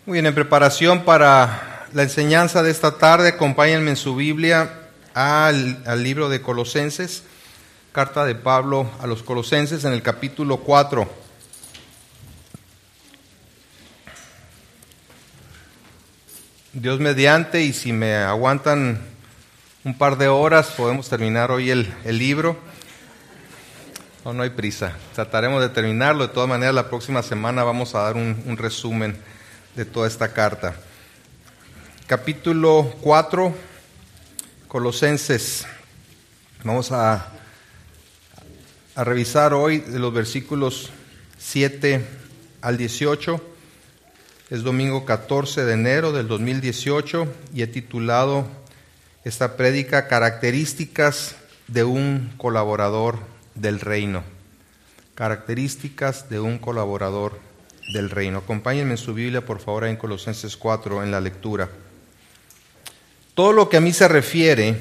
Muy bien, en preparación para la enseñanza de esta tarde, acompáñenme en su Biblia al libro de Colosenses, carta de Pablo a los Colosenses en el capítulo 4. Dios mediante, y si me aguantan un par de horas, podemos terminar hoy el libro. No hay prisa, trataremos de terminarlo. De todas maneras, la próxima semana vamos a dar un resumen de toda esta carta. Capítulo 4, Colosenses. Vamos a revisar hoy de los versículos 7 al 18. Es domingo 14 de enero del 2018 y he titulado esta prédica Características de un colaborador del reino. Características de un colaborador del reino. Acompáñenme en su Biblia, por favor, en Colosenses 4, en la lectura. Todo lo que a mí se refiere,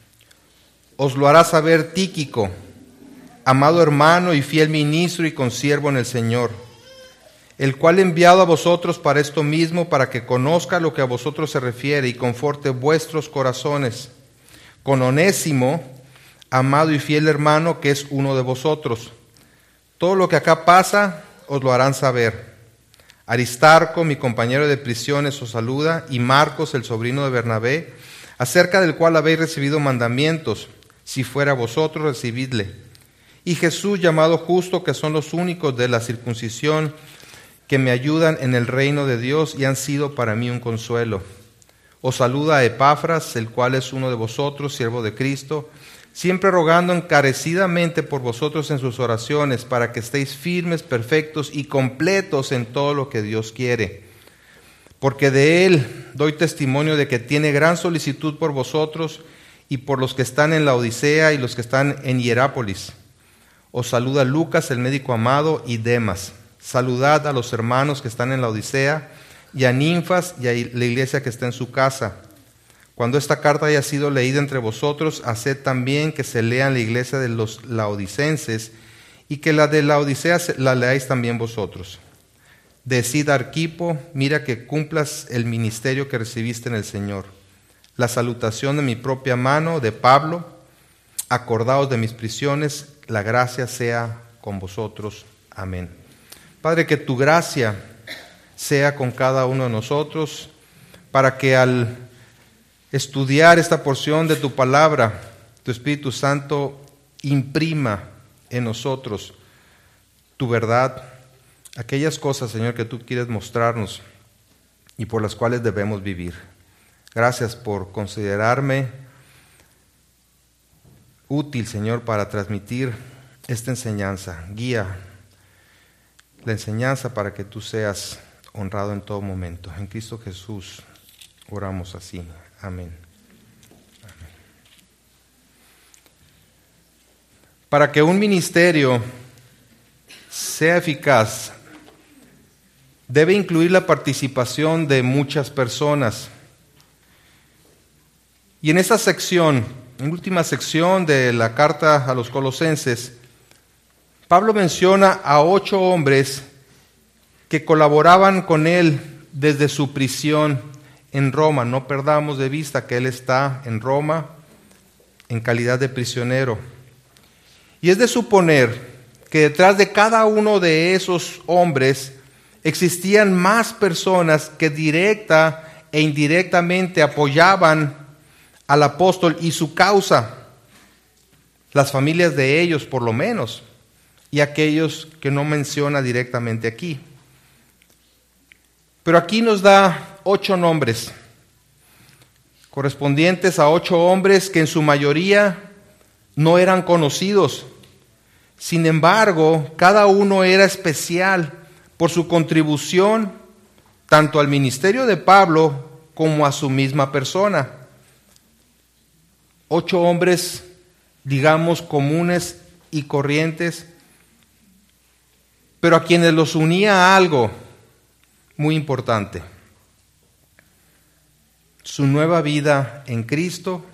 os lo hará saber Tíquico, amado hermano y fiel ministro y consiervo en el Señor, el cual he enviado a vosotros para esto mismo, para que conozca lo que a vosotros se refiere y conforte vuestros corazones. Con Onésimo, amado y fiel hermano, que es uno de vosotros. Todo lo que acá pasa, os lo harán saber. Aristarco, mi compañero de prisiones, os saluda, y Marcos, el sobrino de Bernabé, acerca del cual habéis recibido mandamientos. Si fuera vosotros, recibidle. Y Jesús, llamado Justo, que son los únicos de la circuncisión que me ayudan en el reino de Dios y han sido para mí un consuelo. Os saluda a Epafras, el cual es uno de vosotros, siervo de Cristo, siempre rogando encarecidamente por vosotros en sus oraciones, para que estéis firmes, perfectos y completos en todo lo que Dios quiere. Porque de él doy testimonio de que tiene gran solicitud por vosotros y por los que están en la Odisea y los que están en Hierápolis. Os saluda Lucas, el médico amado, y Demas. Saludad a los hermanos que están en la Odisea, y a Ninfas y a la iglesia que está en su casa. Cuando esta carta haya sido leída entre vosotros, haced también que se lea en la iglesia de los laodicenses, y que la de la Odisea la leáis también vosotros. Decid a Arquipo, mira que cumplas el ministerio que recibiste en el Señor. La salutación de mi propia mano, de Pablo. Acordaos de mis prisiones, la gracia sea con vosotros. Amén. Padre, que tu gracia sea con cada uno de nosotros, para que al estudiar esta porción de tu palabra, tu Espíritu Santo imprima en nosotros tu verdad, aquellas cosas, Señor, que tú quieres mostrarnos y por las cuales debemos vivir. Gracias por considerarme útil, Señor, para transmitir esta enseñanza. Guía la enseñanza para que tú seas honrado en todo momento. En Cristo Jesús oramos así. Amén. Amén. Para que un ministerio sea eficaz, debe incluir la participación de muchas personas. Y en esta sección, en la última sección de la carta a los Colosenses, Pablo menciona a 8 hombres que colaboraban con él desde su prisión en Roma. No perdamos de vista que él está en Roma en calidad de prisionero. Y es de suponer que detrás de cada uno de esos hombres existían más personas que directa e indirectamente apoyaban al apóstol y su causa, las familias de ellos por lo menos, y aquellos que no menciona directamente aquí. Pero aquí nos da 8 nombres, correspondientes a 8 hombres que en su mayoría no eran conocidos. Sin embargo, cada uno era especial por su contribución tanto al ministerio de Pablo como a su misma persona. 8 hombres, digamos, comunes y corrientes, pero a quienes los unía algo muy importante: su nueva vida en Cristo,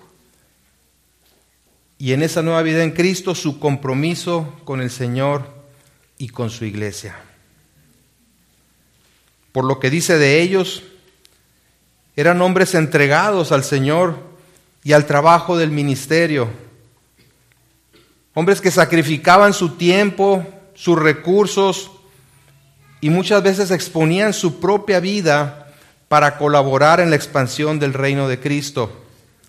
y en esa nueva vida en Cristo su compromiso con el Señor y con su iglesia. Por lo que dice de ellos, eran hombres entregados al Señor y al trabajo del ministerio. Hombres que sacrificaban su tiempo, sus recursos y muchas veces exponían su propia vida para colaborar en la expansión del reino de Cristo.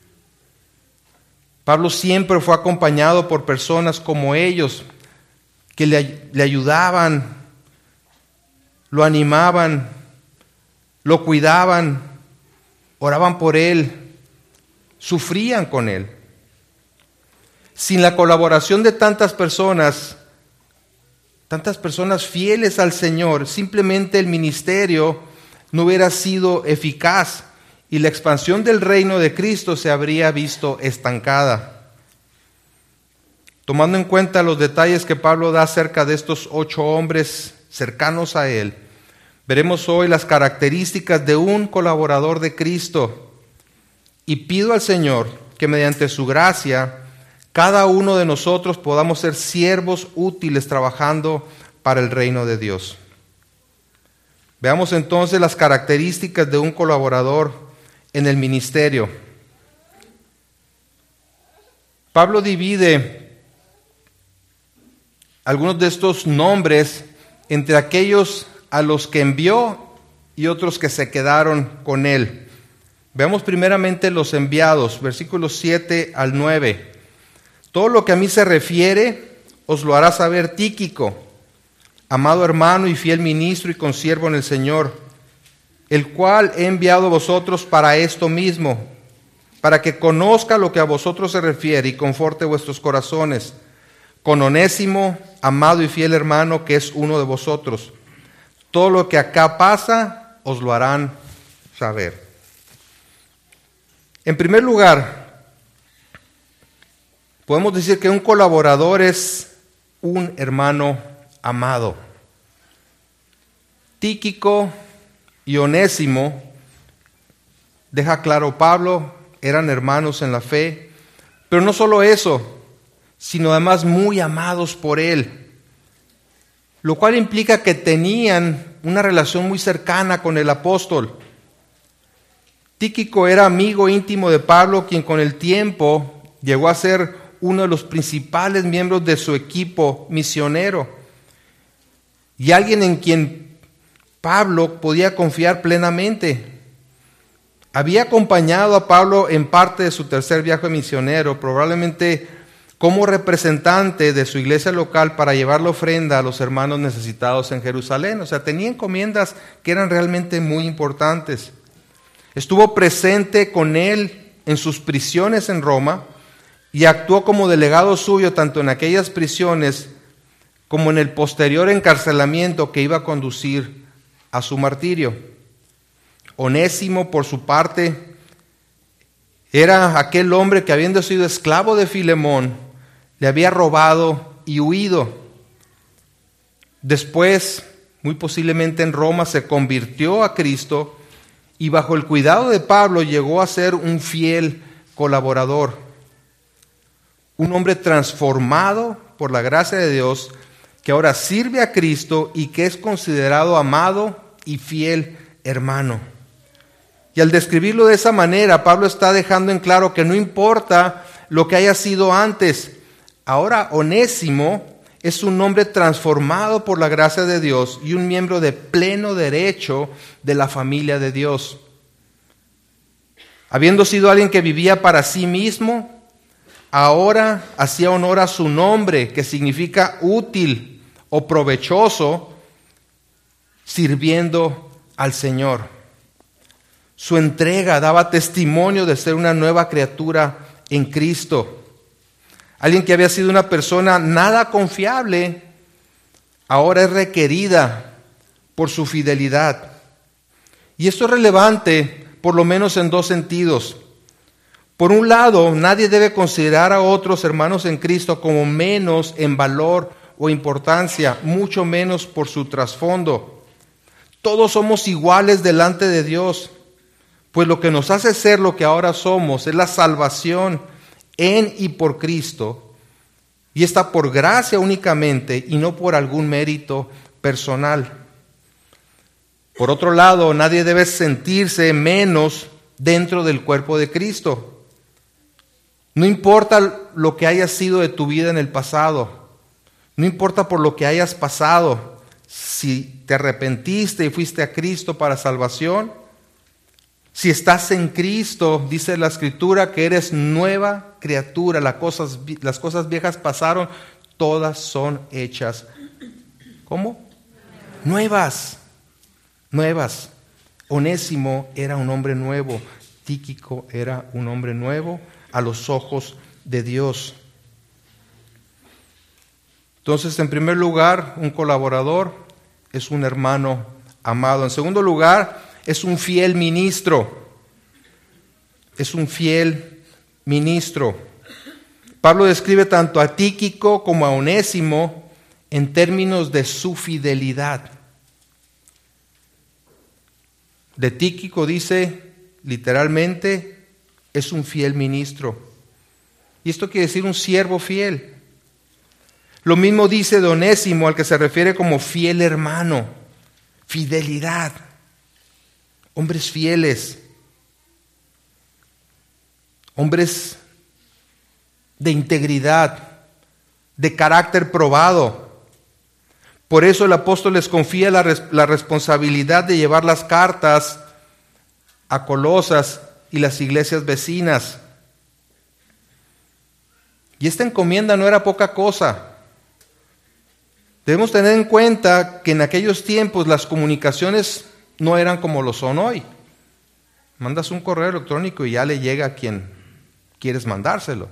Pablo siempre fue acompañado por personas como ellos que le ayudaban, lo animaban, lo cuidaban, oraban por él, sufrían con él. Sin la colaboración de tantas personas fieles al Señor, simplemente el ministerio no hubiera sido eficaz y la expansión del reino de Cristo se habría visto estancada. Tomando en cuenta los detalles que Pablo da acerca de estos 8 hombres cercanos a él, veremos hoy las características de un colaborador de Cristo. Y pido al Señor que mediante su gracia, cada uno de nosotros podamos ser siervos útiles trabajando para el reino de Dios. Veamos entonces las características de un colaborador en el ministerio. Pablo divide algunos de estos nombres entre aquellos a los que envió y otros que se quedaron con él. Veamos primeramente los enviados, versículos 7 al 9. Todo lo que a mí se refiere os lo hará saber Tíquico, amado hermano y fiel ministro y consiervo en el Señor, el cual he enviado a vosotros para esto mismo, para que conozca lo que a vosotros se refiere y conforte vuestros corazones, con Onésimo, amado y fiel hermano, que es uno de vosotros. Todo lo que acá pasa, os lo harán saber. En primer lugar, podemos decir que un colaborador es un hermano amado. Tíquico y Onésimo, deja claro Pablo, eran hermanos en la fe, pero no solo eso, sino además muy amados por él, lo cual implica que tenían una relación muy cercana con el apóstol. Tíquico era amigo íntimo de Pablo, quien con el tiempo llegó a ser uno de los principales miembros de su equipo misionero y alguien en quien Pablo podía confiar plenamente. Había acompañado a Pablo en parte de su tercer viaje misionero, probablemente como representante de su iglesia local para llevar la ofrenda a los hermanos necesitados en Jerusalén. O sea, tenía encomiendas que eran realmente muy importantes. Estuvo presente con él en sus prisiones en Roma y actuó como delegado suyo tanto en aquellas prisiones como en el posterior encarcelamiento que iba a conducir a su martirio. Onésimo, por su parte, era aquel hombre que, habiendo sido esclavo de Filemón, le había robado y huido. Después, muy posiblemente en Roma, se convirtió a Cristo y bajo el cuidado de Pablo llegó a ser un fiel colaborador. Un hombre transformado por la gracia de Dios, que ahora sirve a Cristo y que es considerado amado y fiel hermano. Y al describirlo de esa manera, Pablo está dejando en claro que no importa lo que haya sido antes, ahora Onésimo es un hombre transformado por la gracia de Dios y un miembro de pleno derecho de la familia de Dios. Habiendo sido alguien que vivía para sí mismo, ahora hacía honor a su nombre, que significa útil o provechoso, sirviendo al Señor. Su entrega daba testimonio de ser una nueva criatura en Cristo. Alguien que había sido una persona nada confiable, ahora es requerida por su fidelidad. Y esto es relevante por lo menos en 2 sentidos. Por un lado, nadie debe considerar a otros hermanos en Cristo como menos en valor o importancia, mucho menos por su trasfondo. Todos somos iguales delante de Dios, pues lo que nos hace ser lo que ahora somos es la salvación en y por Cristo, y está por gracia únicamente y no por algún mérito personal. Por otro lado, nadie debe sentirse menos dentro del cuerpo de Cristo. No importa lo que haya sido de tu vida en el pasado, no importa por lo que hayas pasado, si te arrepentiste y fuiste a Cristo para salvación, si estás en Cristo, dice la Escritura que eres nueva criatura, las cosas viejas pasaron, todas son hechas. ¿Cómo? Nuevas. Onésimo era un hombre nuevo, Tíquico era un hombre nuevo a los ojos de Dios. Entonces, en primer lugar, un colaborador es un hermano amado. En segundo lugar, es un fiel ministro. Es un fiel ministro. Pablo describe tanto a Tíquico como a Onésimo en términos de su fidelidad. De Tíquico dice literalmente, es un fiel ministro. Y esto quiere decir un siervo fiel. Lo mismo dice de Onésimo, al que se refiere como fiel hermano. Fidelidad. Hombres fieles. Hombres de integridad, de carácter probado. Por eso el apóstol les confía la responsabilidad de llevar las cartas a Colosas y las iglesias vecinas. Y esta encomienda no era poca cosa. Debemos tener en cuenta que en aquellos tiempos las comunicaciones no eran como lo son hoy. Mandas un correo electrónico y ya le llega a quien quieres mandárselo.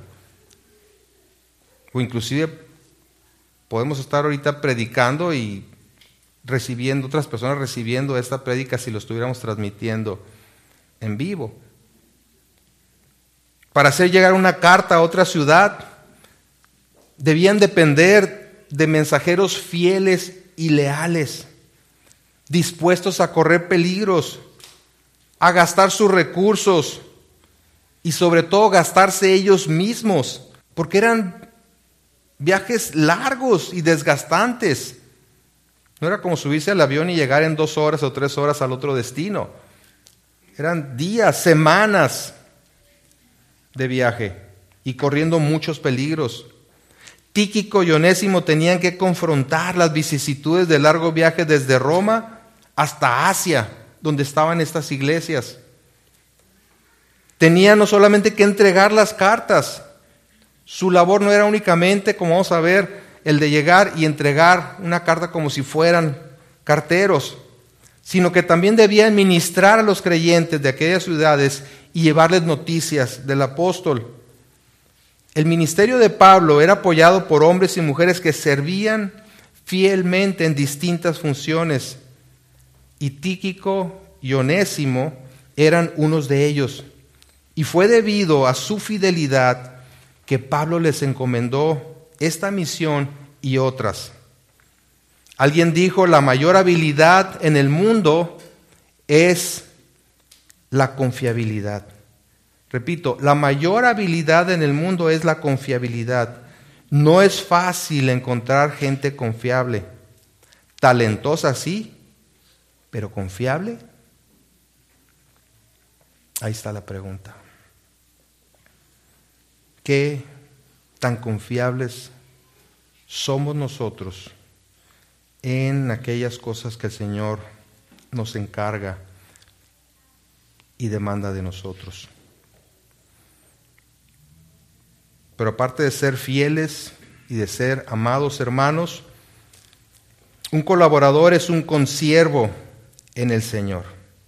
O inclusive podemos estar ahorita predicando y recibiendo, otras personas recibiendo esta prédica si lo estuviéramos transmitiendo en vivo. Para hacer llegar una carta a otra ciudad, debían depender de mensajeros fieles y leales, dispuestos a correr peligros, a gastar sus recursos y sobre todo gastarse ellos mismos, porque eran viajes largos y desgastantes. No era como subirse al avión y llegar en 2 horas o 3 horas al otro destino. Eran días, semanas de viaje y corriendo muchos peligros. Tíquico y Onésimo tenían que confrontar las vicisitudes del largo viaje desde Roma hasta Asia, donde estaban estas iglesias. Tenían no solamente que entregar las cartas, su labor no era únicamente, como vamos a ver, el de llegar y entregar una carta como si fueran carteros, sino que también debían ministrar a los creyentes de aquellas ciudades y llevarles noticias del apóstol. El ministerio de Pablo era apoyado por hombres y mujeres que servían fielmente en distintas funciones, y Tíquico y Onésimo eran unos de ellos. Y fue debido a su fidelidad que Pablo les encomendó esta misión y otras. Alguien dijo, la mayor habilidad en el mundo es la confiabilidad. Repito, la mayor habilidad en el mundo es la confiabilidad. No es fácil encontrar gente confiable. Talentosa sí, pero confiable. Ahí está la pregunta. ¿Qué tan confiables somos nosotros en aquellas cosas que el Señor nos encarga y demanda de nosotros? Pero aparte de ser fieles y de ser amados hermanos, un colaborador es un consiervo en el Señor.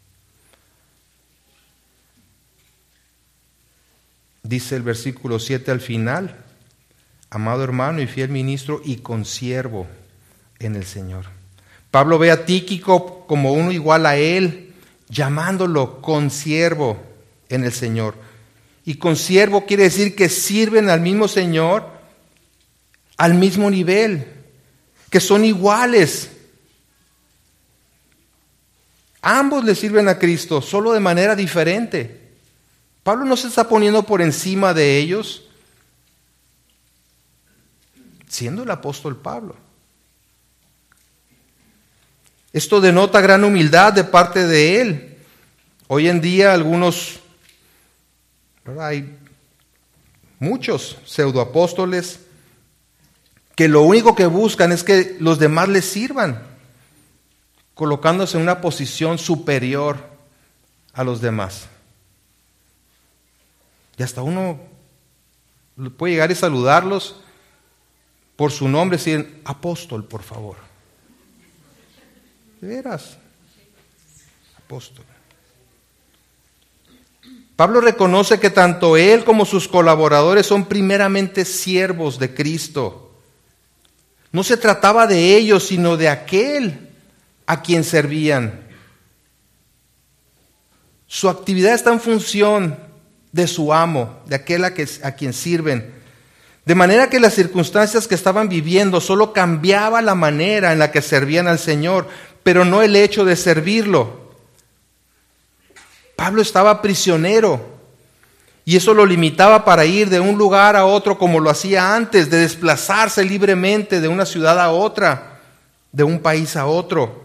Dice el versículo 7 al final, amado hermano y fiel ministro y consiervo en el Señor. Pablo ve a Tíquico como uno igual a él, llamándolo consiervo en el Señor. Y consiervo quiere decir que sirven al mismo Señor, al mismo nivel, que son iguales. Ambos le sirven a Cristo, solo de manera diferente. Pablo no se está poniendo por encima de ellos, siendo el apóstol Pablo. Esto denota gran humildad de parte de él. Hoy en día hay muchos pseudoapóstoles que lo único que buscan es que los demás les sirvan, colocándose en una posición superior a los demás. Y hasta uno puede llegar y saludarlos por su nombre, decir, apóstol, por favor. ¿De veras? Apóstol. Pablo reconoce que tanto él como sus colaboradores son primeramente siervos de Cristo. No se trataba de ellos, sino de aquel a quien servían. Su actividad está en función de su amo, de aquel a quien sirven. De manera que las circunstancias que estaban viviendo solo cambiaba la manera en la que servían al Señor, pero no el hecho de servirlo. Pablo estaba prisionero y eso lo limitaba para ir de un lugar a otro como lo hacía antes, de desplazarse libremente de una ciudad a otra, de un país a otro.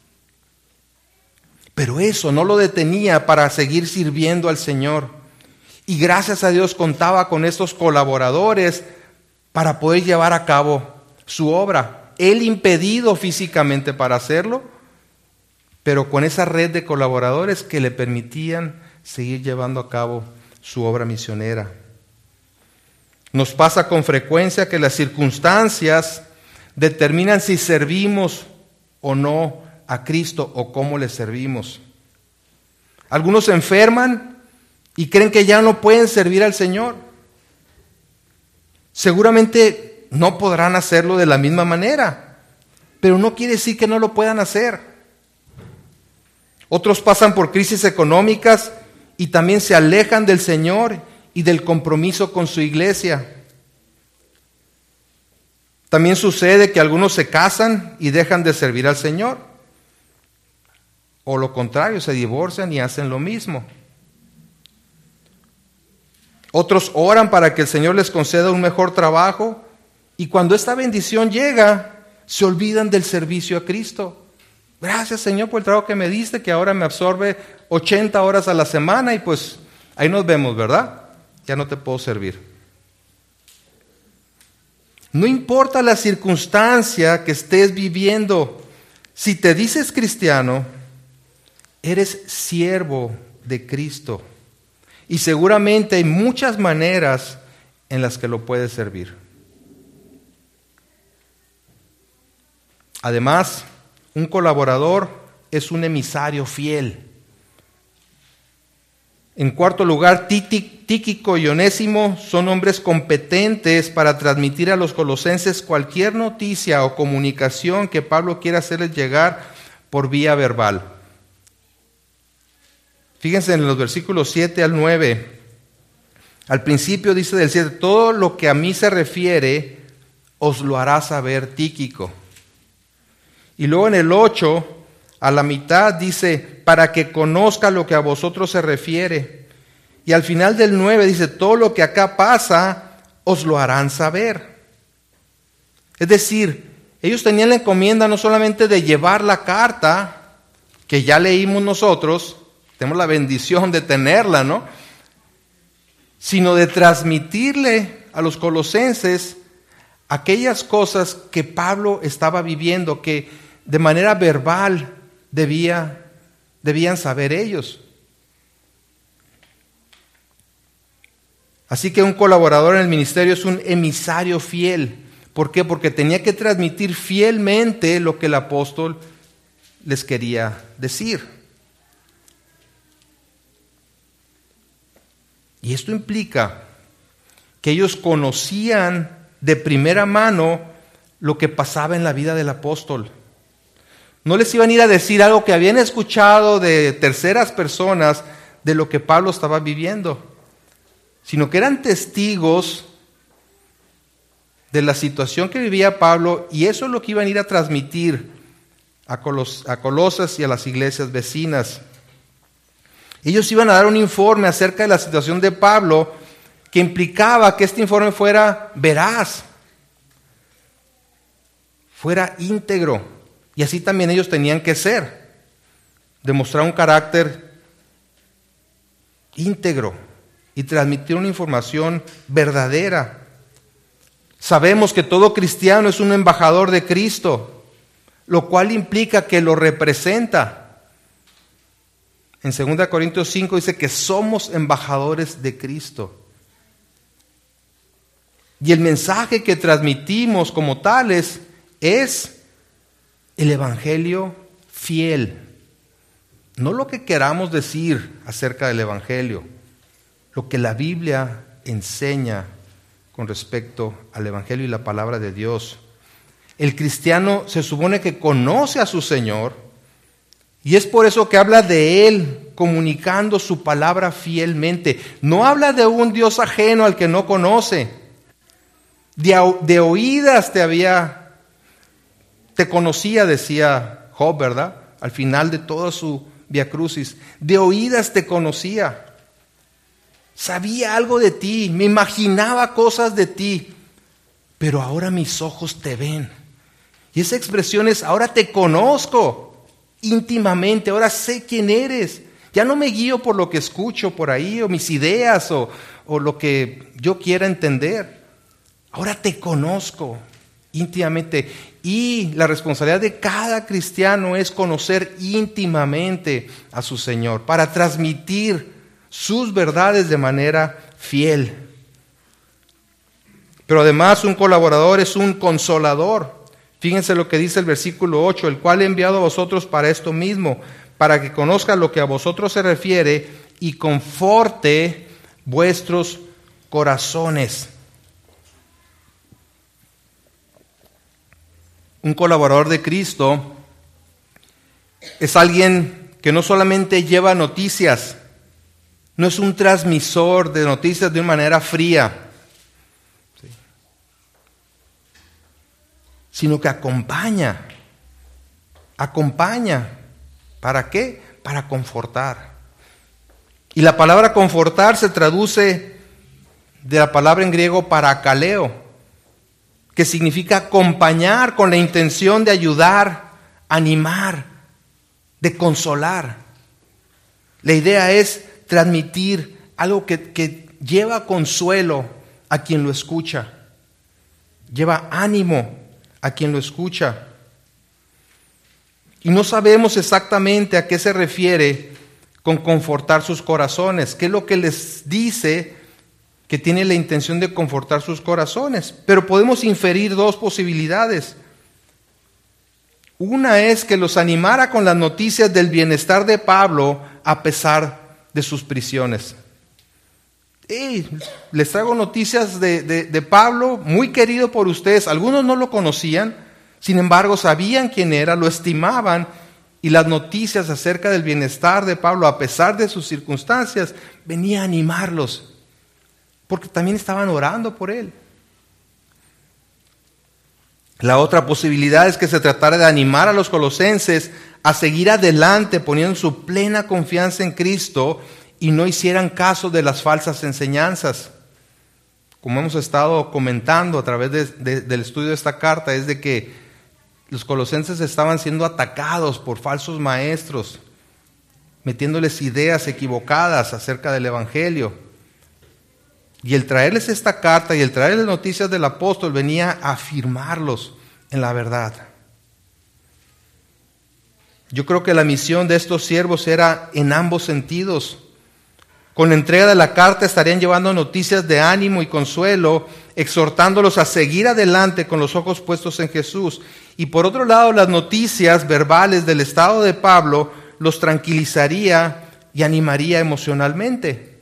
Pero eso no lo detenía para seguir sirviendo al Señor. Y gracias a Dios contaba con estos colaboradores para poder llevar a cabo su obra. Él impedido físicamente para hacerlo, pero con esa red de colaboradores que le permitían seguir llevando a cabo su obra misionera. Nos pasa con frecuencia que las circunstancias determinan si servimos o no a Cristo o cómo le servimos. Algunos se enferman y creen que ya no pueden servir al Señor. Seguramente no podrán hacerlo de la misma manera, pero no quiere decir que no lo puedan hacer. Otros pasan por crisis económicas y también se alejan del Señor y del compromiso con su iglesia. También sucede que algunos se casan y dejan de servir al Señor. O lo contrario, se divorcian y hacen lo mismo. Otros oran para que el Señor les conceda un mejor trabajo y cuando esta bendición llega, se olvidan del servicio a Cristo. Gracias, Señor, por el trabajo que me diste, que ahora me absorbe 80 horas a la semana y pues ahí nos vemos, ¿verdad? Ya no te puedo servir. No importa la circunstancia que estés viviendo, si te dices cristiano, eres siervo de Cristo. Y seguramente hay muchas maneras en las que lo puedes servir. Además, un colaborador es un emisario fiel. En cuarto lugar, Tíquico y Onésimo son hombres competentes para transmitir a los colosenses cualquier noticia o comunicación que Pablo quiera hacerles llegar por vía verbal. Fíjense en los versículos 7 al 9. Al principio dice del 7, todo lo que a mí se refiere os lo hará saber Tíquico. Y luego en el 8, a la mitad dice, para que conozca lo que a vosotros se refiere. Y al final del 9 dice, todo lo que acá pasa os lo harán saber. Es decir, ellos tenían la encomienda no solamente de llevar la carta, que ya leímos nosotros, tenemos la bendición de tenerla, ¿no? Sino de transmitirle a los colosenses aquellas cosas que Pablo estaba viviendo, que de manera verbal debían saber ellos. Así que un colaborador en el ministerio es un emisario fiel. ¿Por qué? Porque tenía que transmitir fielmente lo que el apóstol les quería decir. Y esto implica que ellos conocían de primera mano lo que pasaba en la vida del apóstol. No les iban a ir a decir algo que habían escuchado de terceras personas de lo que Pablo estaba viviendo, sino que eran testigos de la situación que vivía Pablo, y eso es lo que iban a ir a transmitir a Colosas y a las iglesias vecinas. Ellos iban a dar un informe acerca de la situación de Pablo que implicaba que este informe fuera veraz, fuera íntegro, Y así también ellos tenían que ser, demostrar un carácter íntegro y transmitir una información verdadera. Sabemos que todo cristiano es un embajador de Cristo, lo cual implica que lo representa. En 2 Corintios 5 dice que somos embajadores de Cristo. Y el mensaje que transmitimos como tales es el evangelio fiel. No lo que queramos decir acerca del evangelio, lo que la Biblia enseña con respecto al evangelio y la palabra de Dios. El cristiano se supone que conoce a su Señor y es por eso que habla de Él comunicando su palabra fielmente. No habla de un Dios ajeno al que no conoce. De oídas te conocía, decía Job, ¿verdad? Al final de toda su Vía Crucis. De oídas te conocía. Sabía algo de ti, me imaginaba cosas de ti, pero ahora mis ojos te ven. Y esa expresión es, ahora te conozco íntimamente, ahora sé quién eres. Ya no me guío por lo que escucho por ahí, o mis ideas, o lo que yo quiera entender. Ahora te conozco íntimamente. Y la responsabilidad de cada cristiano es conocer íntimamente a su Señor para transmitir sus verdades de manera fiel. Pero además un colaborador es un consolador. Fíjense lo que dice el versículo 8, el cual he enviado a vosotros para esto mismo, para que conozcan lo que a vosotros se refiere y conforte vuestros corazones. Un colaborador de Cristo es alguien que no solamente lleva noticias, no es un transmisor de noticias de una manera fría, ¿sí?, sino que acompaña. ¿Para qué? Para confortar. Y la palabra confortar se traduce de la palabra en griego parakaleo, que significa acompañar con la intención de ayudar, animar, de consolar. La idea es transmitir algo que lleva consuelo a quien lo escucha, lleva ánimo a quien lo escucha. Y no sabemos exactamente a qué se refiere con confortar sus corazones, qué es lo que les dice que tiene la intención de confortar sus corazones. Pero podemos inferir dos posibilidades. Una es que los animara con las noticias del bienestar de Pablo a pesar de sus prisiones. Les traigo noticias de Pablo, muy querido por ustedes. Algunos no lo conocían, sin embargo sabían quién era, lo estimaban, y las noticias acerca del bienestar de Pablo, a pesar de sus circunstancias, venía a animarlos, porque también estaban orando por él. La otra posibilidad es que se tratara de animar a los colosenses a seguir adelante poniendo su plena confianza en Cristo y no hicieran caso de las falsas enseñanzas. Como hemos estado comentando a través del estudio de esta carta, es de que los colosenses estaban siendo atacados por falsos maestros, metiéndoles ideas equivocadas acerca del Evangelio. Y el traerles esta carta y el traerles noticias del apóstol venía a afirmarlos en la verdad. Yo creo que la misión de estos siervos era en ambos sentidos. Con la entrega de la carta estarían llevando noticias de ánimo y consuelo, exhortándolos a seguir adelante con los ojos puestos en Jesús. Y por otro lado, las noticias verbales del estado de Pablo los tranquilizaría y animaría emocionalmente.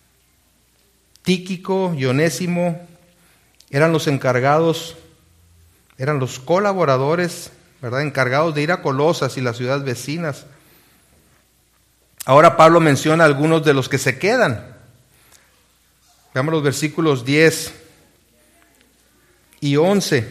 Tíquico y Onésimo eran los encargados, eran los colaboradores, ¿verdad?, encargados de ir a Colosas y las ciudades vecinas. Ahora Pablo menciona a algunos de los que se quedan. Veamos los versículos 10 y 11.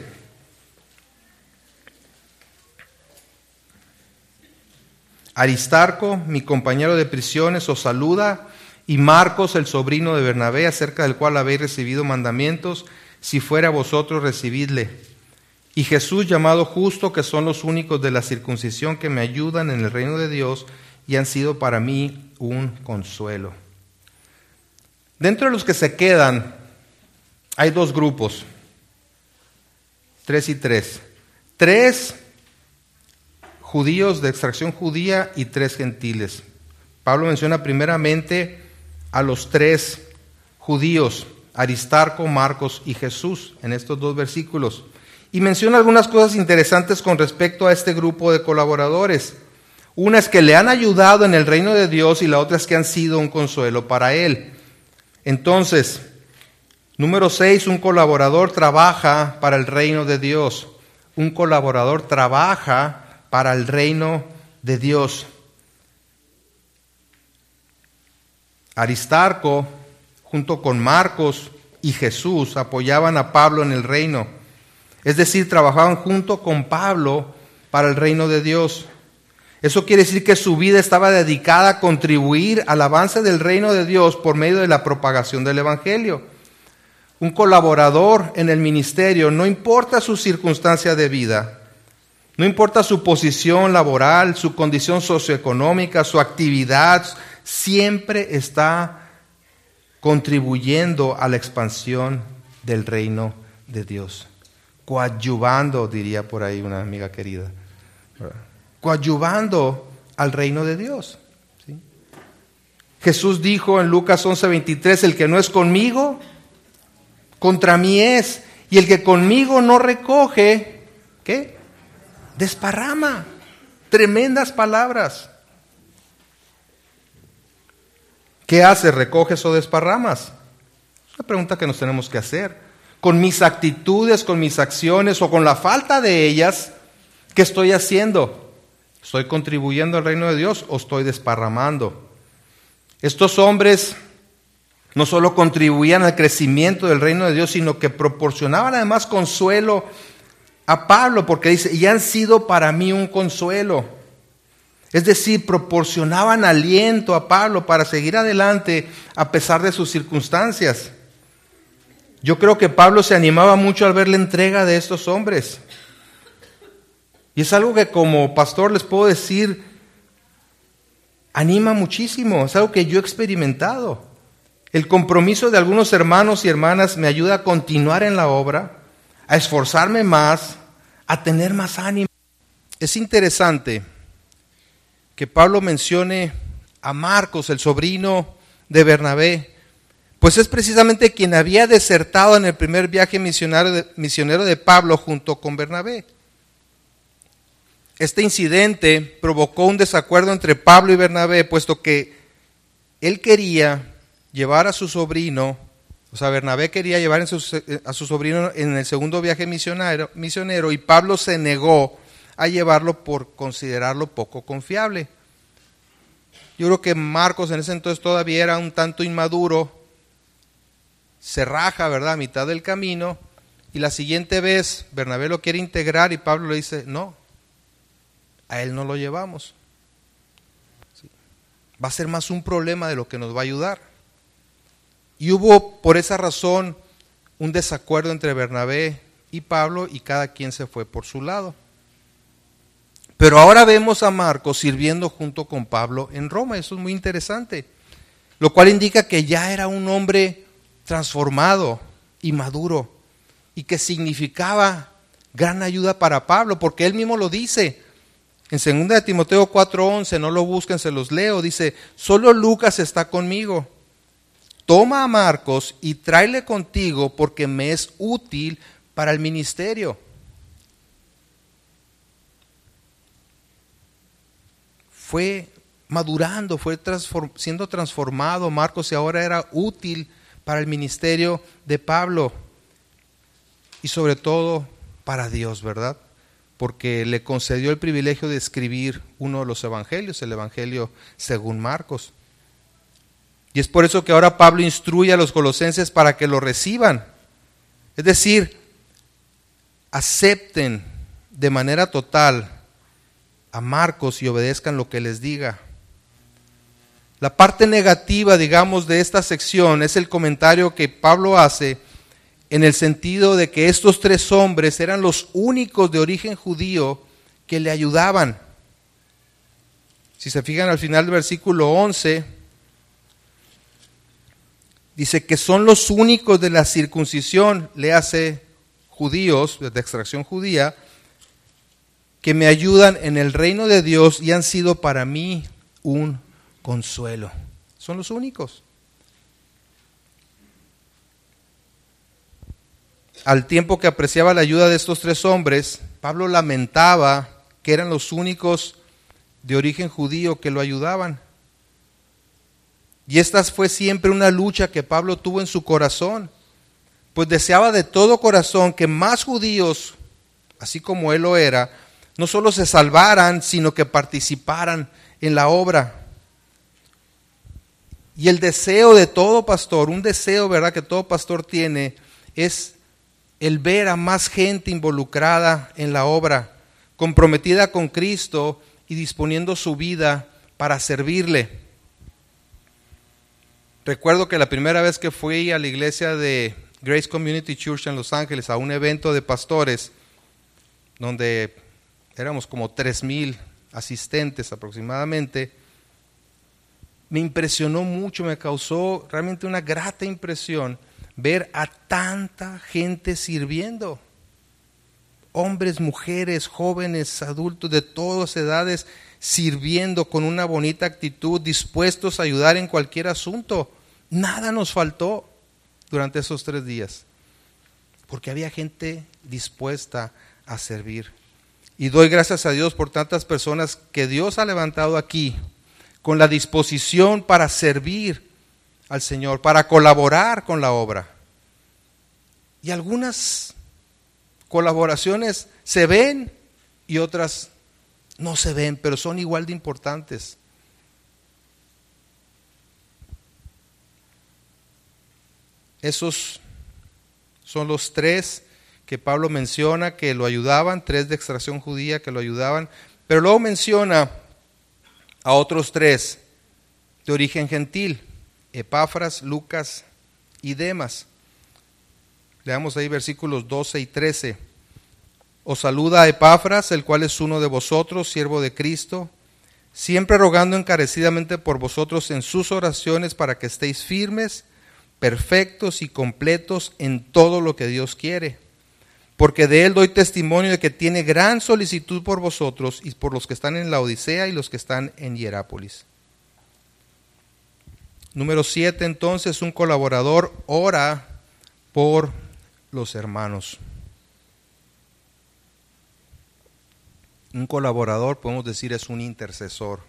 Aristarco, mi compañero de prisiones, os saluda, y Marcos, el sobrino de Bernabé, acerca del cual habéis recibido mandamientos, si fuera a vosotros, recibidle. y Jesús llamado Justo, que son los únicos de la circuncisión que me ayudan en el reino de Dios y han sido para mí un consuelo. Dentro de los que se quedan hay dos grupos, 3 y 3. 3 judíos de extracción judía y 3 gentiles. Pablo menciona primeramente a los 3 judíos, Aristarco, Marcos y Jesús, en estos 2 versículos. Y menciona algunas cosas interesantes con respecto a este grupo de colaboradores. Una es que le han ayudado en el reino de Dios y la otra es que han sido un consuelo para él. Entonces, número 6, un colaborador trabaja para el reino de Dios. Un colaborador trabaja para el reino de Dios. Aristarco, junto con Marcos y Jesús, apoyaban a Pablo en el reino. Es decir, trabajaban junto con Pablo para el reino de Dios. Eso quiere decir que su vida estaba dedicada a contribuir al avance del reino de Dios por medio de la propagación del Evangelio. Un colaborador en el ministerio, no importa su circunstancia de vida, no importa su posición laboral, su condición socioeconómica, su actividad, siempre está contribuyendo a la expansión del reino de Dios. Coadyuvando, diría por ahí una amiga querida. Coadyuvando al reino de Dios. ¿Sí? Jesús dijo en Lucas 11:23, el que no es conmigo, contra mí es. Y el que conmigo no recoge, ¿qué? Desparrama. Tremendas palabras. ¿Qué haces? ¿Recoges o desparramas? Es una pregunta que nos tenemos que hacer. Con mis actitudes, con mis acciones o con la falta de ellas, ¿qué estoy haciendo? ¿Estoy contribuyendo al reino de Dios o estoy desparramando? Estos hombres no solo contribuían al crecimiento del reino de Dios, sino que proporcionaban además consuelo a Pablo, porque dice, y han sido para mí un consuelo. Es decir, proporcionaban aliento a Pablo para seguir adelante a pesar de sus circunstancias. Yo creo que Pablo se animaba mucho al ver la entrega de estos hombres. Y es algo que como pastor les puedo decir, anima muchísimo, es algo que yo he experimentado. El compromiso de algunos hermanos y hermanas me ayuda a continuar en la obra, a esforzarme más, a tener más ánimo. Es interesante que Pablo mencione a Marcos, el sobrino de Bernabé, pues es precisamente quien había desertado en el primer viaje misionero de Pablo junto con Bernabé. Este incidente provocó un desacuerdo entre Pablo y Bernabé, puesto que él quería llevar a su sobrino, o sea, Bernabé quería llevar a su sobrino en el segundo viaje misionero y Pablo se negó a llevarlo por considerarlo poco confiable. Yo creo que Marcos en ese entonces todavía era un tanto inmaduro, se raja, ¿verdad?, a mitad del camino, y la siguiente vez Bernabé lo quiere integrar y Pablo le dice, no, a él no lo llevamos. Sí. Va a ser más un problema de lo que nos va a ayudar. Y hubo por esa razón un desacuerdo entre Bernabé y Pablo y cada quien se fue por su lado. Pero ahora vemos a Marcos sirviendo junto con Pablo en Roma, eso es muy interesante, lo cual indica que ya era un hombre transformado y maduro y que significaba gran ayuda para Pablo, porque él mismo lo dice en 2 Timoteo 4:11, no lo busquen, se los leo, dice, solo Lucas está conmigo, toma a Marcos y tráele contigo porque me es útil para el ministerio. Fue madurando, fue siendo transformado Marcos y ahora era útil para el ministerio de Pablo y sobre todo para Dios, ¿verdad? Porque le concedió el privilegio de escribir uno de los evangelios, el evangelio según Marcos. Y es por eso que ahora Pablo instruye a los colosenses para que lo reciban. Es decir, acepten de manera total a Marcos y obedezcan lo que les diga. La parte negativa, digamos, de esta sección es el comentario que Pablo hace en el sentido de que estos tres hombres eran los únicos de origen judío que le ayudaban. Si se fijan al final del versículo 11, dice que son los únicos de la circuncisión, léase judíos, de extracción judía, que me ayudan en el reino de Dios y han sido para mí un consuelo. Son los únicos. Al tiempo que apreciaba la ayuda de estos tres hombres, Pablo lamentaba que eran los únicos de origen judío que lo ayudaban. Y esta fue siempre una lucha que Pablo tuvo en su corazón, pues deseaba de todo corazón que más judíos, así como él lo era, no solo se salvaran, sino que participaran en la obra. Y el deseo de todo pastor, un deseo, ¿verdad?, que todo pastor tiene, es el ver a más gente involucrada en la obra, comprometida con Cristo y disponiendo su vida para servirle. Recuerdo que la primera vez que fui a la iglesia de Grace Community Church en Los Ángeles a un evento de pastores, donde éramos como 3,000 asistentes aproximadamente, me impresionó mucho, me causó realmente una grata impresión ver a tanta gente sirviendo. Hombres, mujeres, jóvenes, adultos de todas edades sirviendo con una bonita actitud, dispuestos a ayudar en cualquier asunto. Nada nos faltó durante esos 3 días, porque había gente dispuesta a servir. Y doy gracias a Dios por tantas personas que Dios ha levantado aquí con la disposición para servir al Señor, para colaborar con la obra. Y algunas colaboraciones se ven y otras no se ven, pero son igual de importantes. Esos son los 3 que Pablo menciona que lo ayudaban, 3 de extracción judía que lo ayudaban, pero luego menciona a otros 3 de origen gentil, Epafras, Lucas y Demas. Leamos ahí versículos 12 y 13. Os saluda Epafras, el cual es uno de vosotros, siervo de Cristo, siempre rogando encarecidamente por vosotros en sus oraciones para que estéis firmes, perfectos y completos en todo lo que Dios quiere. Porque de él doy testimonio de que tiene gran solicitud por vosotros y por los que están en la Odisea y los que están en Hierápolis. Número 7, entonces, un colaborador ora por los hermanos. Un colaborador, podemos decir, es un intercesor.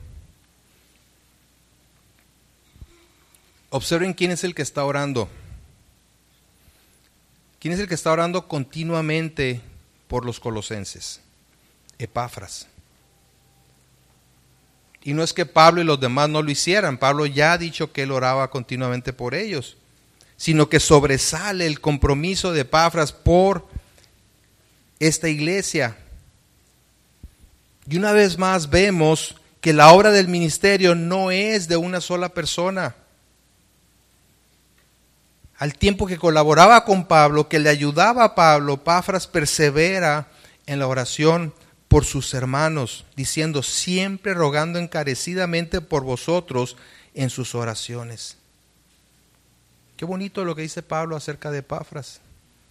Observen quién es el que está orando. ¿Quién es el que está orando continuamente por los colosenses? Epafras. Y no es que Pablo y los demás no lo hicieran. Pablo ya ha dicho que él oraba continuamente por ellos, sino que sobresale el compromiso de Epafras por esta iglesia. Y una vez más vemos que la obra del ministerio no es de una sola persona. Al tiempo que colaboraba con Pablo, que le ayudaba a Pablo, Epafras persevera en la oración por sus hermanos, diciendo siempre rogando encarecidamente por vosotros en sus oraciones. Qué bonito lo que dice Pablo acerca de Epafras.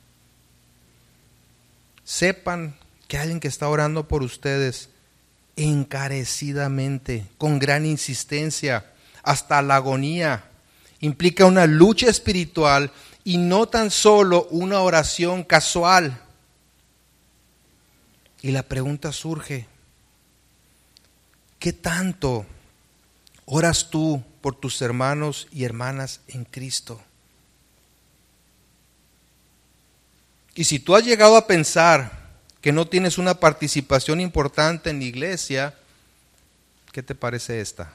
Sepan que alguien que está orando por ustedes encarecidamente, con gran insistencia, hasta la agonía, implica una lucha espiritual y no tan solo una oración casual. Y la pregunta surge, ¿qué tanto oras tú por tus hermanos y hermanas en Cristo? Y si tú has llegado a pensar que no tienes una participación importante en la iglesia, ¿qué te parece esta?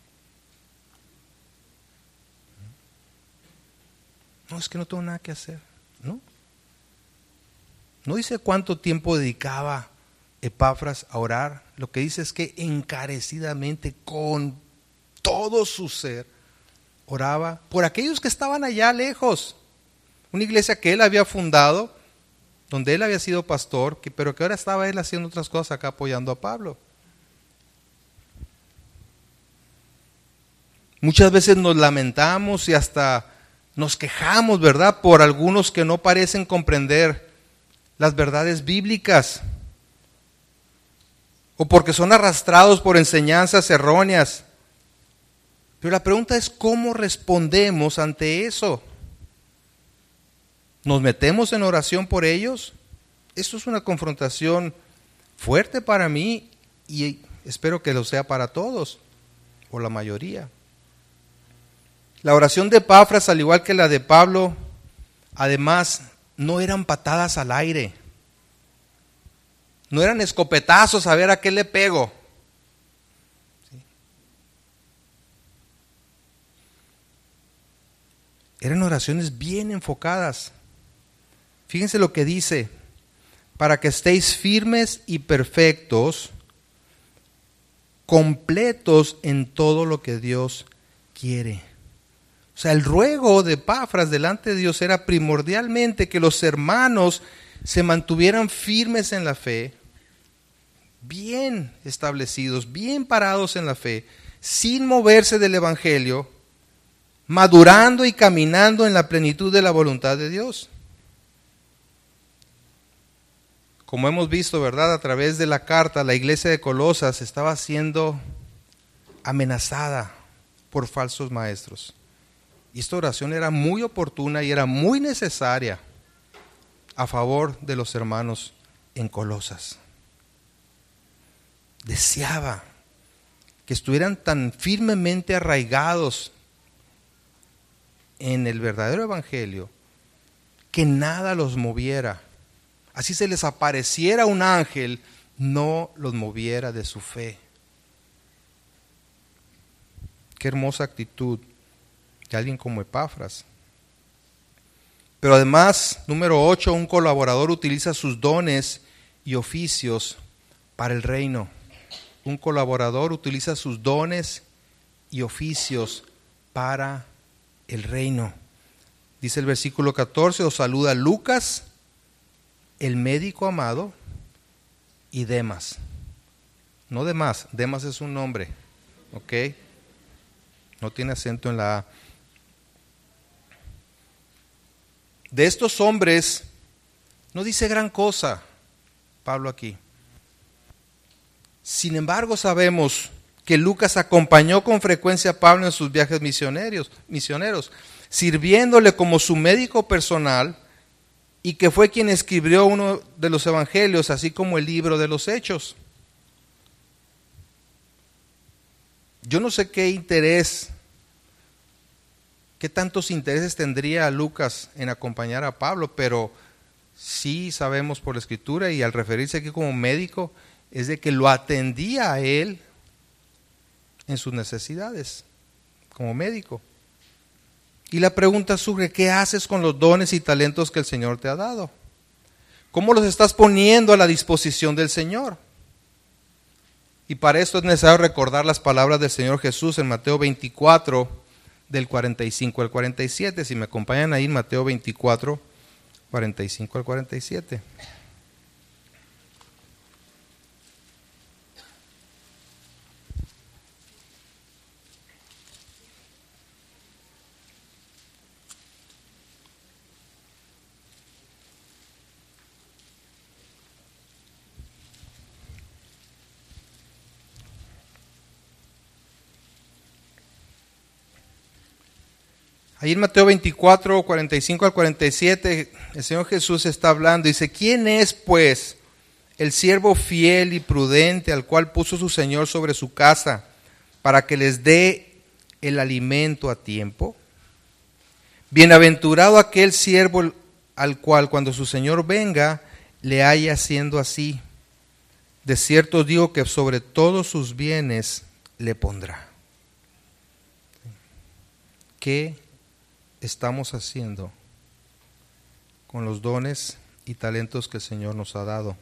No, es que no tengo nada que hacer, ¿no? No dice cuánto tiempo dedicaba Epafras a orar. Lo que dice es que encarecidamente, con todo su ser, oraba por aquellos que estaban allá lejos. Una iglesia que él había fundado, donde él había sido pastor, pero que ahora estaba él haciendo otras cosas acá apoyando a Pablo. Muchas veces nos lamentamos y hasta nos quejamos, ¿verdad?, por algunos que no parecen comprender las verdades bíblicas, o porque son arrastrados por enseñanzas erróneas. Pero la pregunta es, ¿cómo respondemos ante eso? ¿Nos metemos en oración por ellos? Esto es una confrontación fuerte para mí y espero que lo sea para todos, o la mayoría. La oración de Epafras, al igual que la de Pablo, además, no eran patadas al aire. No eran escopetazos a ver a qué le pego. ¿Sí? Eran oraciones bien enfocadas. Fíjense lo que dice: para que estéis firmes y perfectos, completos en todo lo que Dios quiere. O sea, el ruego de Epafras delante de Dios era primordialmente que los hermanos se mantuvieran firmes en la fe, bien establecidos, bien parados en la fe, sin moverse del Evangelio, madurando y caminando en la plenitud de la voluntad de Dios. Como hemos visto, ¿verdad?, a través de la carta, la iglesia de Colosas estaba siendo amenazada por falsos maestros. Y esta oración era muy oportuna y era muy necesaria a favor de los hermanos en Colosas. Deseaba que estuvieran tan firmemente arraigados en el verdadero evangelio que nada los moviera. Así se les apareciera un ángel, no los moviera de su fe. Qué hermosa actitud de alguien como Epafras. Pero además, número 8, un colaborador utiliza sus dones y oficios para el reino. Un colaborador utiliza sus dones y oficios para el reino. Dice el versículo 14, os saluda Lucas, el médico amado, y Demas. No Demas, Demas es un nombre, ¿ok? No tiene acento en la A. De estos hombres no dice gran cosa Pablo aquí. Sin embargo, sabemos que Lucas acompañó con frecuencia a Pablo en sus viajes misioneros, sirviéndole como su médico personal, y que fue quien escribió uno de los evangelios, así como el libro de los Hechos. Yo no sé qué tantos intereses tendría Lucas en acompañar a Pablo, pero sí sabemos por la Escritura, y al referirse aquí como médico, es de que lo atendía a él en sus necesidades, como médico. Y la pregunta surge, ¿qué haces con los dones y talentos que el Señor te ha dado? ¿Cómo los estás poniendo a la disposición del Señor? Y para esto es necesario recordar las palabras del Señor Jesús en Mateo 24, del 45 al 47. Si me acompañan ahí, Mateo 24, 45 al 47. Ahí en Mateo 24, 45 al 47, el Señor Jesús está hablando. Dice, ¿quién es pues el siervo fiel y prudente al cual puso su Señor sobre su casa para que les dé el alimento a tiempo? Bienaventurado aquel siervo al cual cuando su Señor venga le haya haciendo así. De cierto os digo que sobre todos sus bienes le pondrá. ¿Qué estamos haciendo con los dones y talentos que el Señor nos ha dado?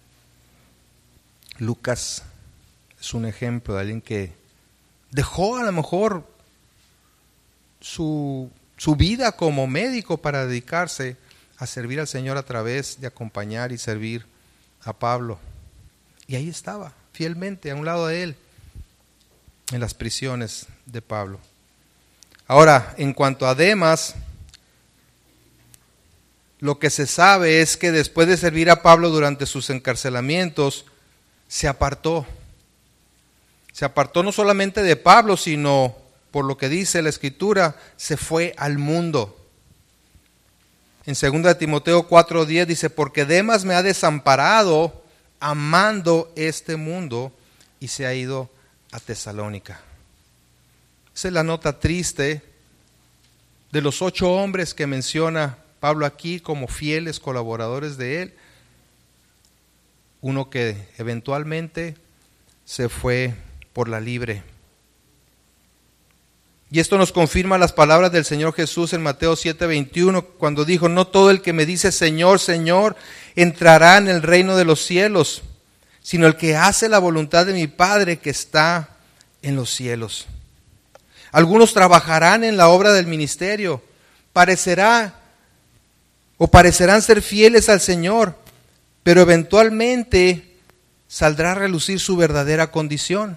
Lucas es un ejemplo de alguien que dejó a lo mejor su su vida como médico para dedicarse a servir al Señor a través de acompañar y servir a Pablo. Y ahí estaba, fielmente, a un lado de él, en las prisiones de Pablo. Ahora, en cuanto a Demas, lo que se sabe es que después de servir a Pablo durante sus encarcelamientos, se apartó. Se apartó no solamente de Pablo, sino, por lo que dice la Escritura, se fue al mundo. En 2 Timoteo 4:10 dice, porque Demas me ha desamparado amando este mundo y se ha ido a Tesalónica. Esa es la nota triste de los 8 hombres que menciona Pablo aquí como fieles colaboradores de él. Uno que eventualmente se fue por la libre. Y esto nos confirma las palabras del Señor Jesús en Mateo 7:21, cuando dijo, no todo el que me dice Señor, Señor, entrará en el reino de los cielos, sino el que hace la voluntad de mi Padre que está en los cielos. Algunos trabajarán en la obra del ministerio, parecerán ser fieles al Señor, pero eventualmente saldrá a relucir su verdadera condición.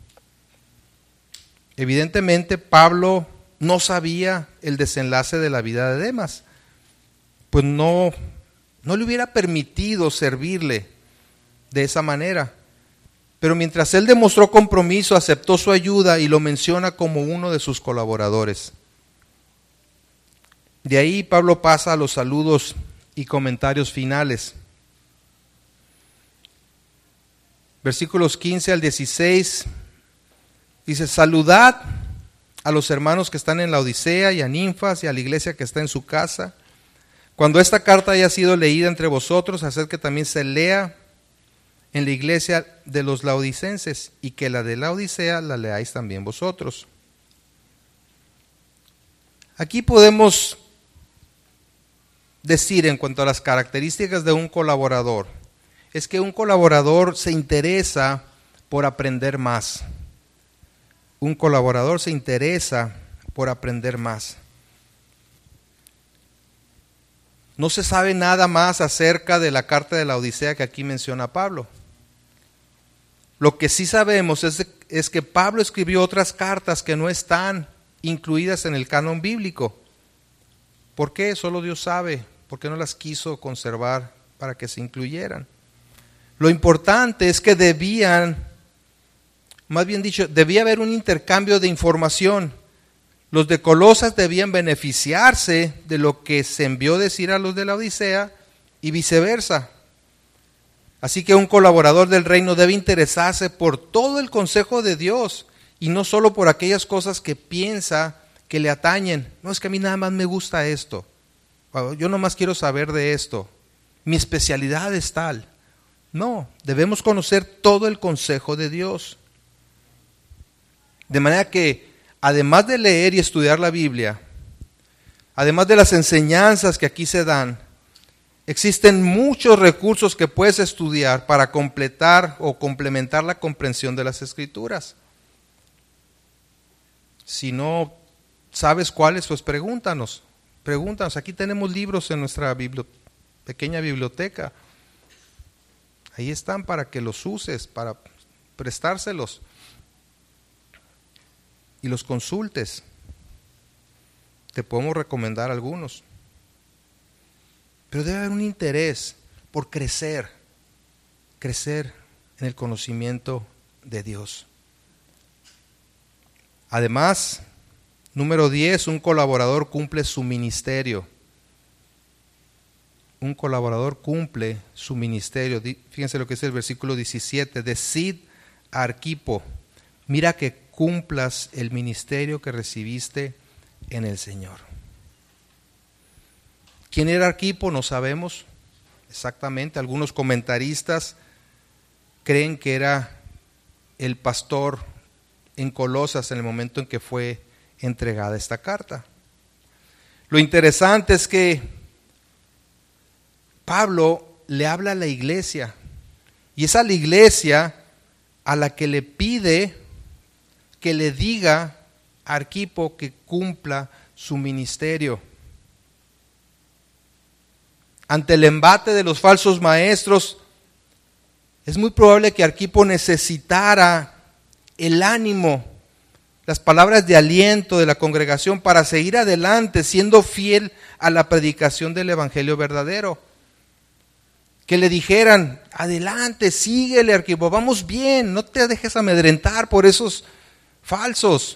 Evidentemente Pablo no sabía el desenlace de la vida de Demas, pues no le hubiera permitido servirle de esa manera. Pero mientras él demostró compromiso, aceptó su ayuda y lo menciona como uno de sus colaboradores. De ahí Pablo pasa a los saludos y comentarios finales. Versículos 15 al 16 dice, saludad a los hermanos que están en la Odisea y a Ninfas y a la iglesia que está en su casa. Cuando esta carta haya sido leída entre vosotros, haced que también se lea en la iglesia de los laodicenses y que la de la Odisea la leáis también vosotros. Aquí podemos decir en cuanto a las características de un colaborador, es que un colaborador se interesa por aprender más. Un colaborador se interesa por aprender más. No se sabe nada más acerca de la carta de la Odisea que aquí menciona Pablo. Lo que sí sabemos es que Pablo escribió otras cartas que no están incluidas en el canon bíblico. ¿Por qué? Solo Dios sabe. ¿Por qué no las quiso conservar para que se incluyeran? Lo importante es que debía haber un intercambio de información. Los de Colosas debían beneficiarse de lo que se envió decir a los de la Odisea y viceversa. Así que un colaborador del reino debe interesarse por todo el consejo de Dios y no solo por aquellas cosas que piensa que le atañen. No, es que a mí nada más me gusta esto. Yo nomás quiero saber de esto. Mi especialidad es tal. No, debemos conocer todo el consejo de Dios. De manera que, además de leer y estudiar la Biblia, además de las enseñanzas que aquí se dan, existen muchos recursos que puedes estudiar para completar o complementar la comprensión de las Escrituras. Si no sabes cuáles, pues pregúntanos. Aquí tenemos libros en nuestra pequeña biblioteca. Ahí están para que los uses, para prestárselos y los consultes. Te podemos recomendar algunos. Pero debe haber un interés por crecer en el conocimiento de Dios. Además, número 10, un colaborador cumple su ministerio. Un colaborador cumple su ministerio. Fíjense lo que es el versículo 17. Decid a Arquipo, mira que cumplas el ministerio que recibiste en el Señor. ¿Quién era Arquipo? No sabemos exactamente. Algunos comentaristas creen que era el pastor en Colosas en el momento en que fue entregada esta carta. Lo interesante es que Pablo le habla a la iglesia y es a la iglesia a la que le pide que le diga a Arquipo que cumpla su ministerio. Ante el embate de los falsos maestros, es muy probable que Arquipo necesitara el ánimo, las palabras de aliento de la congregación para seguir adelante, siendo fiel a la predicación del evangelio verdadero. Que le dijeran: adelante, síguele, Arquipo, vamos bien, no te dejes amedrentar por esos falsos.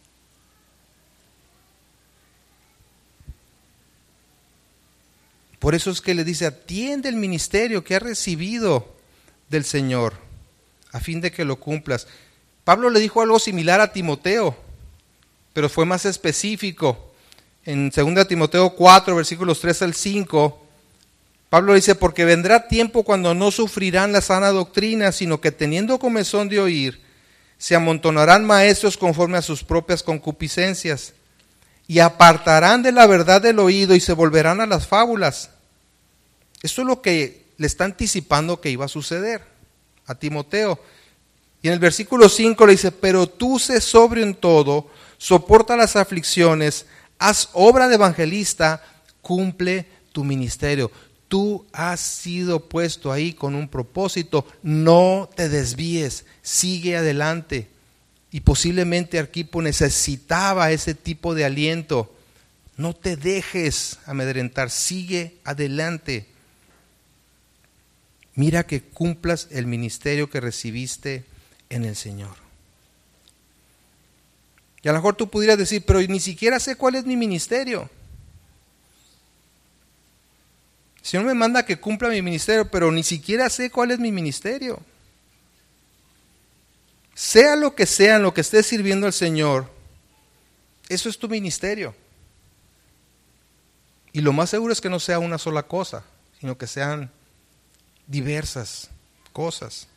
Por eso es que le dice: atiende el ministerio que has recibido del Señor, a fin de que lo cumplas. Pablo le dijo algo similar a Timoteo, pero fue más específico. En 2 Timoteo 4, versículos 3 al 5, Pablo dice: porque vendrá tiempo cuando no sufrirán la sana doctrina, sino que teniendo comezón de oír, se amontonarán maestros conforme a sus propias concupiscencias, y apartarán de la verdad del oído y se volverán a las fábulas. Esto es lo que le está anticipando que iba a suceder a Timoteo. Y en el versículo 5 le dice: pero tú sé sobrio en todo, soporta las aflicciones, haz obra de evangelista, cumple tu ministerio. Tú has sido puesto ahí con un propósito, no te desvíes, sigue adelante. Y posiblemente Arquipo necesitaba ese tipo de aliento. No te dejes amedrentar, sigue adelante. Mira que cumplas el ministerio que recibiste en el Señor. Y a lo mejor tú pudieras decir: pero ni siquiera sé cuál es mi ministerio. El Señor me manda que cumpla mi ministerio, pero ni siquiera sé cuál es mi ministerio. Sea lo que sea en lo que estés sirviendo al Señor, eso es tu ministerio. Y lo más seguro es que no sea una sola cosa, sino que sean diversas cosas.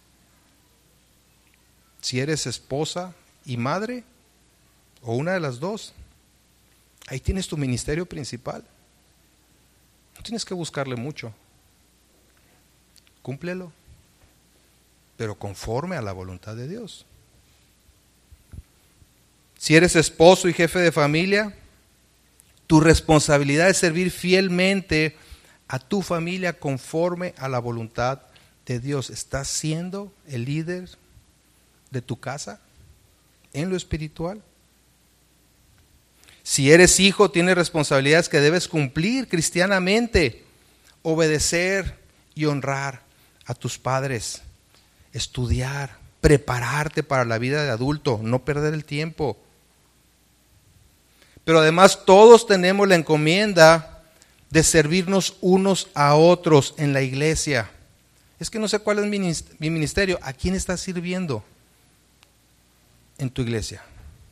Si eres esposa y madre, o una de las dos, ahí tienes tu ministerio principal. No tienes que buscarle mucho. Cúmplelo, pero conforme a la voluntad de Dios. Si eres esposo y jefe de familia, tu responsabilidad es servir fielmente a tu familia conforme a la voluntad de Dios. ¿Estás siendo el líder de tu casa en lo espiritual? Si eres hijo, tienes responsabilidades que debes cumplir cristianamente, obedecer y honrar a tus padres, estudiar, prepararte para la vida de adulto, no perder el tiempo. Pero además todos tenemos la encomienda de servirnos unos a otros en la iglesia. Es que no sé cuál es mi ministerio. ¿A quién estás sirviendo en tu iglesia?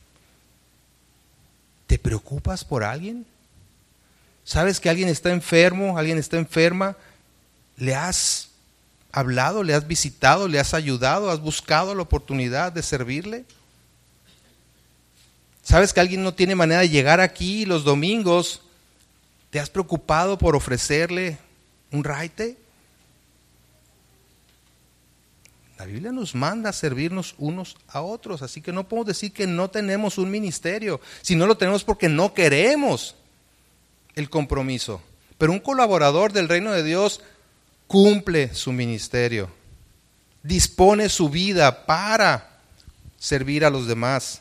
¿Te preocupas por alguien? ¿Sabes que alguien está enfermo, alguien está enferma? ¿Le has hablado, le has visitado, le has ayudado, has buscado la oportunidad de servirle? ¿Sabes que alguien no tiene manera de llegar aquí los domingos? ¿Te has preocupado por ofrecerle un raite? La Biblia nos manda a servirnos unos a otros, así que no podemos decir que no tenemos un ministerio, si no lo tenemos porque no queremos el compromiso. Pero un colaborador del reino de Dios cumple su ministerio, dispone su vida para servir a los demás.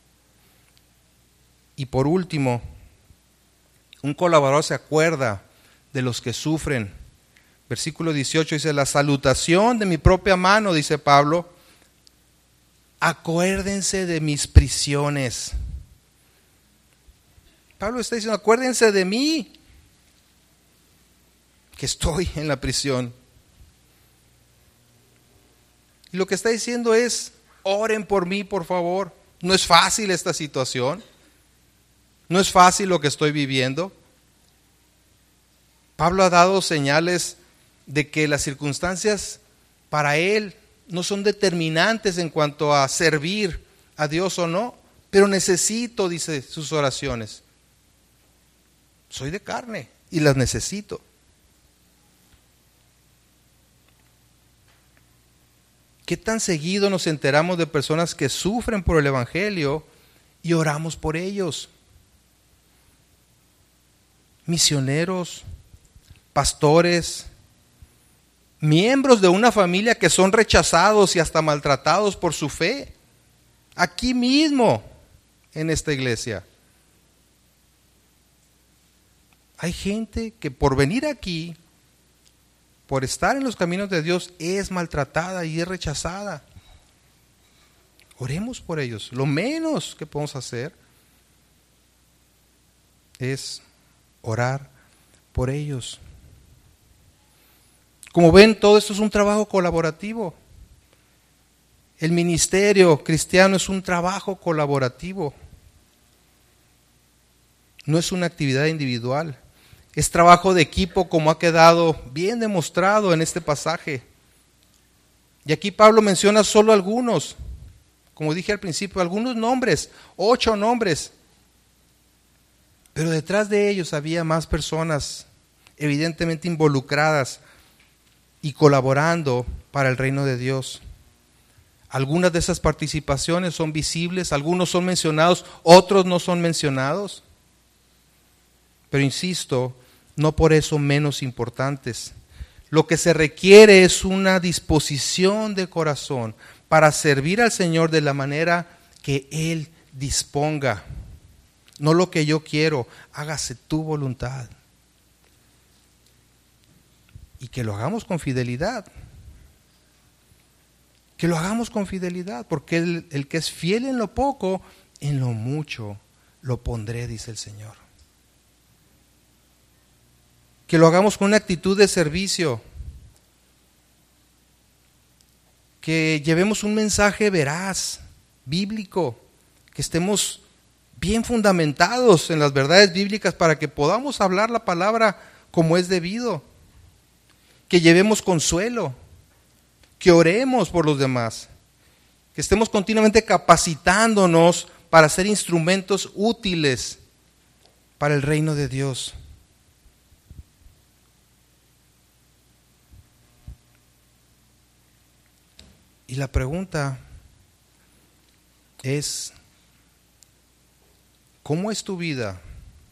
Y por último, un colaborador se acuerda de los que sufren. Versículo 18 dice: la salutación de mi propia mano, dice Pablo, acuérdense de mis prisiones. Pablo está diciendo: acuérdense de mí, que estoy en la prisión. Y lo que está diciendo es: oren por mí, por favor. No es fácil esta situación. No es fácil lo que estoy viviendo. Pablo ha dado señales de que las circunstancias para él no son determinantes en cuanto a servir a Dios o no, pero necesito, dice, sus oraciones. Soy de carne y las necesito. ¿Qué tan seguido nos enteramos de personas que sufren por el evangelio y oramos por ellos. Misioneros, pastores, miembros de una familia que son rechazados y hasta maltratados por su fe, aquí mismo en esta iglesia. Hay gente que por venir aquí, por estar en los caminos de Dios, es maltratada y es rechazada. Oremos por ellos. Lo menos que podemos hacer es orar por ellos. Como ven, todo esto es un trabajo colaborativo. El ministerio cristiano es un trabajo colaborativo. No es una actividad individual. Es trabajo de equipo, como ha quedado bien demostrado en este pasaje. Y aquí Pablo menciona solo algunos, como dije al principio, algunos nombres, 8 nombres. Pero detrás de ellos había más personas evidentemente involucradas y colaborando para el reino de Dios. Algunas de esas participaciones son visibles, algunos son mencionados, otros no son mencionados. Pero insisto, no por eso menos importantes. Lo que se requiere es una disposición de corazón para servir al Señor de la manera que Él disponga. No lo que yo quiero, hágase tu voluntad. Y que lo hagamos con fidelidad. Que lo hagamos con fidelidad, porque el que es fiel en lo poco, en lo mucho lo pondré, dice el Señor. Que lo hagamos con una actitud de servicio. Que llevemos un mensaje veraz, bíblico, que estemos bien fundamentados en las verdades bíblicas para que podamos hablar la palabra como es debido. Que llevemos consuelo, que oremos por los demás, que estemos continuamente capacitándonos para ser instrumentos útiles para el reino de Dios. Y la pregunta es, ¿cómo es tu vida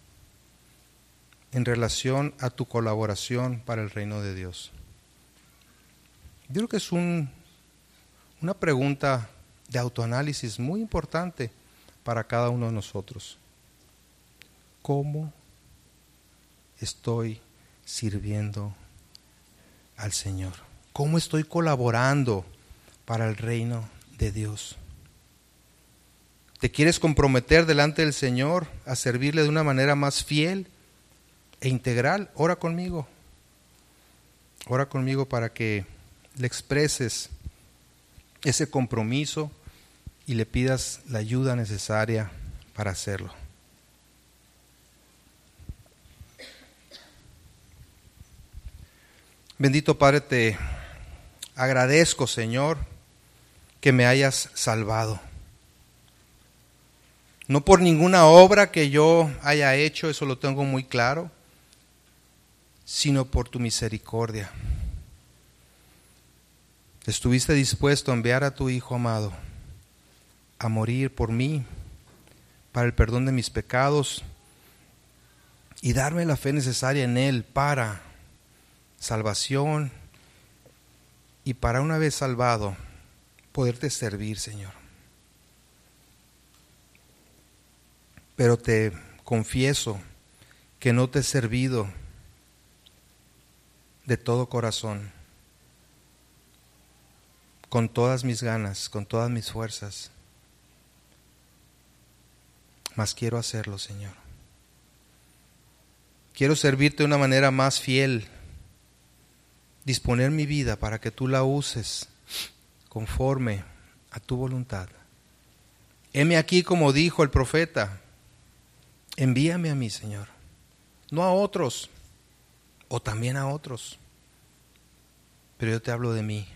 en relación a tu colaboración para el reino de Dios? Yo creo que es una pregunta de autoanálisis muy importante para cada uno de nosotros. ¿Cómo estoy sirviendo al Señor? ¿Cómo estoy colaborando para el reino de Dios? ¿Te quieres comprometer delante del Señor a servirle de una manera más fiel e integral? Ora conmigo. Ora conmigo para que le expreses ese compromiso y le pidas la ayuda necesaria para hacerlo. Bendito Padre, te agradezco, Señor, que me hayas salvado. No por ninguna obra que yo haya hecho, eso lo tengo muy claro, sino por tu misericordia. Estuviste dispuesto a enviar a tu Hijo amado a morir por mí, para el perdón de mis pecados y darme la fe necesaria en Él para salvación y para, una vez salvado, poderte servir, Señor. Pero te confieso que no te he servido de todo corazón, con todas mis ganas, con todas mis fuerzas. Mas quiero hacerlo, Señor. Quiero servirte de una manera más fiel, disponer mi vida para que tú la uses conforme a tu voluntad. Heme aquí, como dijo el profeta, envíame a mí, Señor, no a otros, o también a otros, pero yo te hablo de mí.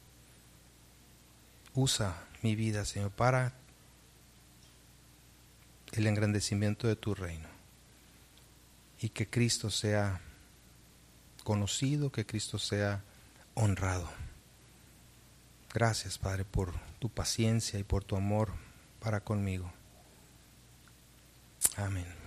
Usa mi vida, Señor, para el engrandecimiento de tu reino, y que Cristo sea conocido, que Cristo sea honrado. Gracias, Padre, por tu paciencia y por tu amor para conmigo. Amén.